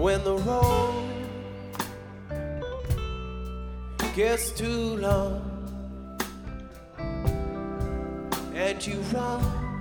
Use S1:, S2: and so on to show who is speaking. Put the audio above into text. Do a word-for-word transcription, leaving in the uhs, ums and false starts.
S1: when the road gets too long and you run